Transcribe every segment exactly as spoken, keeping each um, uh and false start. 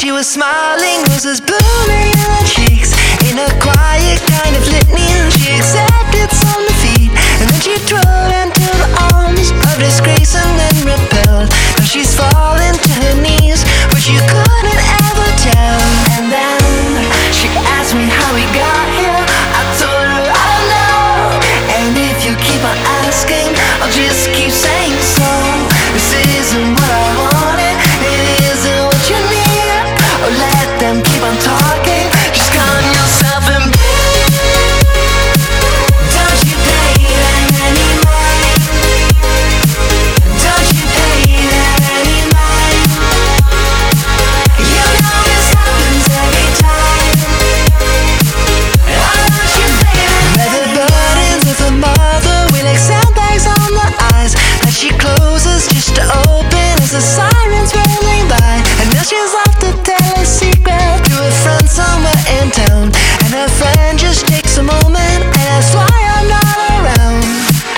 She was smiling, roses blooming in her cheeks. In a quiet kind of litany, she accepted some defeat, and then she drove into the arms of disgrace and then repelled. Now she's fallen to her knees, which you couldn't ever tell. And then she asked me how we got here. I told her I don't know, and if you keep on asking, I'll just keep saying so. This isn't what I wanted, it isn't what you need. Oh, let them keep on talking, just calm yourself and breathe. Don't you pay them any mind? Don't you pay them any mind? You know this happens every time. Oh, don't you pay them. Leather burdens of a mother with like sandbags on the eyes that she closes just to open as the sirens rolling by. And now she's off to tell a secret to a friend somewhere in town, and her friend just takes a moment and that's why I'm not around.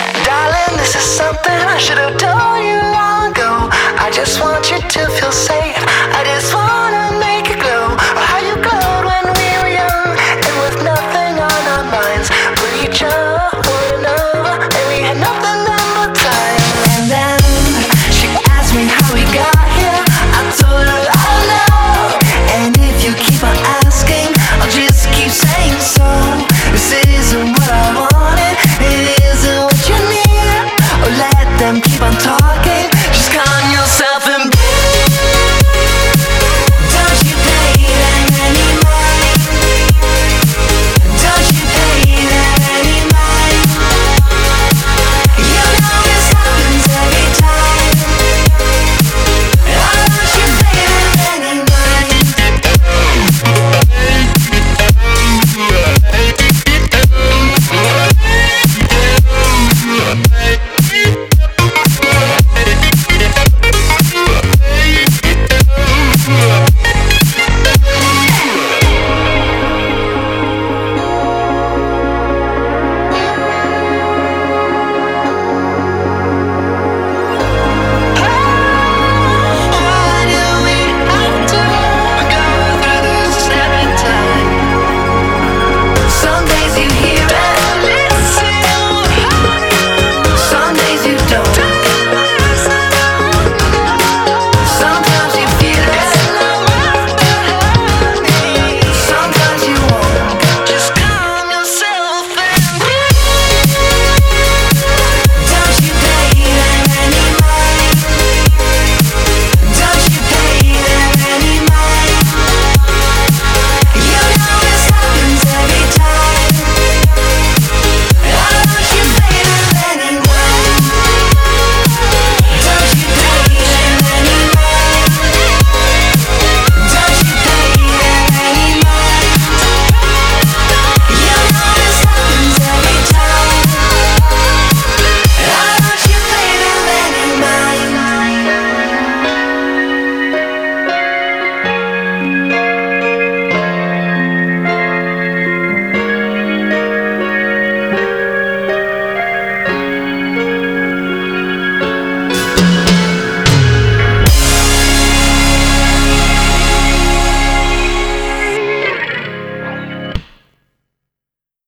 Darling, this is something I should have told you long ago. I just want you to feel safe.